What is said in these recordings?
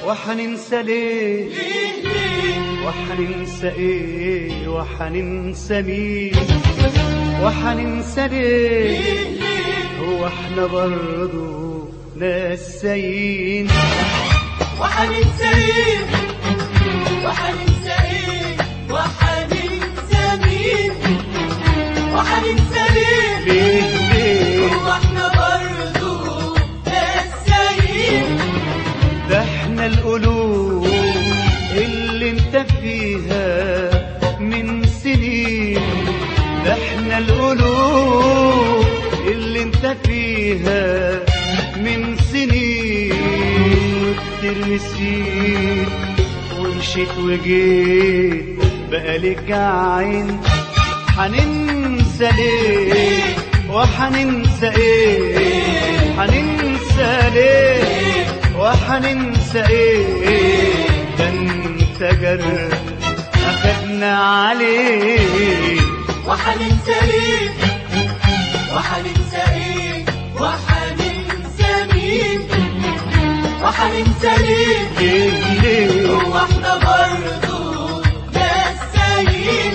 وحننسى ليه وحننسى ايه وحننسى مين وحننسى ليه هو احنا برضو ناسيين وحننسى ايه وحننسى ايه وحننسى مين وحننسى ليه هو احنا برضو ناسيين ده احنا القلوب اللي انت فيها من سنين ده احنا القلوب اللي انت فيها من سنين كتير نسيت ومشيت وجيت بقالك عين حننسى ليه وحننسى ايه حننسى ليه وحننسى ايه ده انت جرح اخدنا عليه وحننسى ليه وحننسى ايه وحننسى مين وحننسى ليه هو احنا برضو ناسيين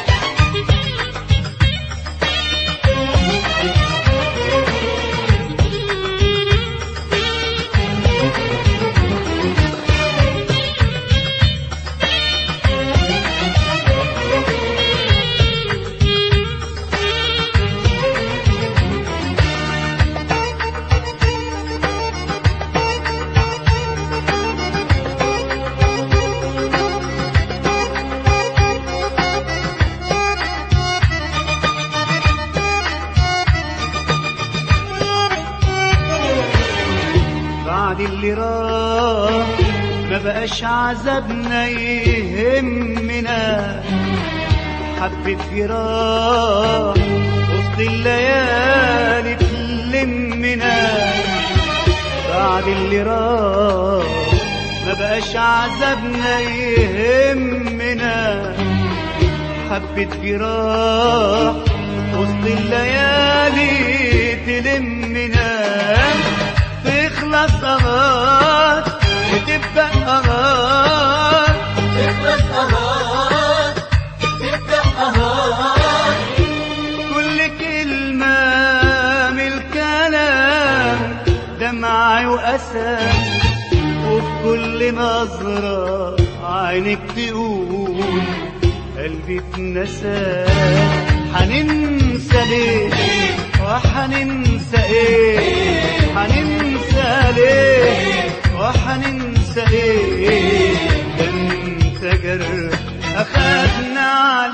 بعد اللي راح ما بقاش عذابنا يهمنا حبة فراق وسط الليالي تلمنا بعد اللي راح ما بقاش عذابنا يهمنا حبة فراق وسط الليالي تلمنا تخلص أغار وتبدأ أغار تخلص أغار تبدأ أغار كل كلمة من الكلام دمع وأسى وفي كل نظرة عينك تقول قلبي اتنسى حننسى ليه وحننسى ايه حننسى ليه وحننسى ايه ده انت جرح اخدنا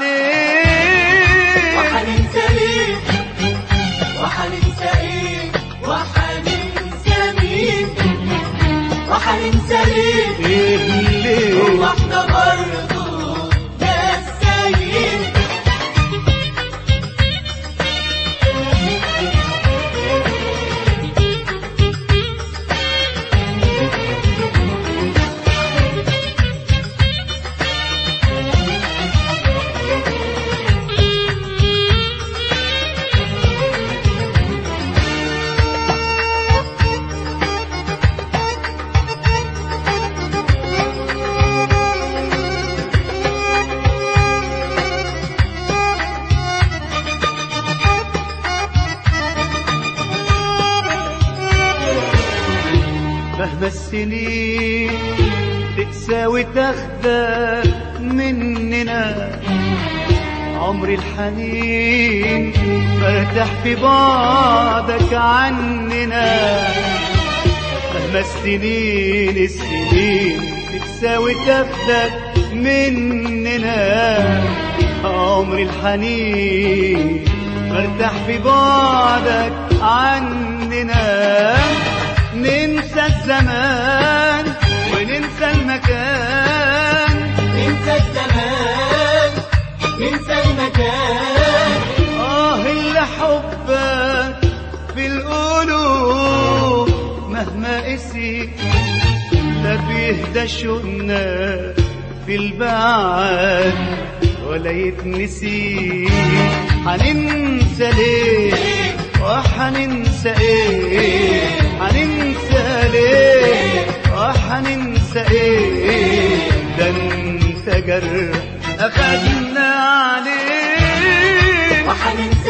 عليه وحننسى ليه وحننسى ايه وحننسى مين وحننسى ليه هو احنا برضو ناسيين مهما السنين تقسى وتاخدك مننا عمري الحنين مرتاح في بعدك عننا مهما السنين تقسى وتاخدك مننا عمري الحنين مرتاح في بعدك عننا ننسى الزمان وننسى المكان ننسى الزمان ننسى المكان اللي حبك في القلوب مهما قسي لا بيهدى شوقنا في البعد ولا يتنسي حننسى ليه وحننسى ايه حننسى ليه وحننسى ايه جرح أخدنا عليه وحننسى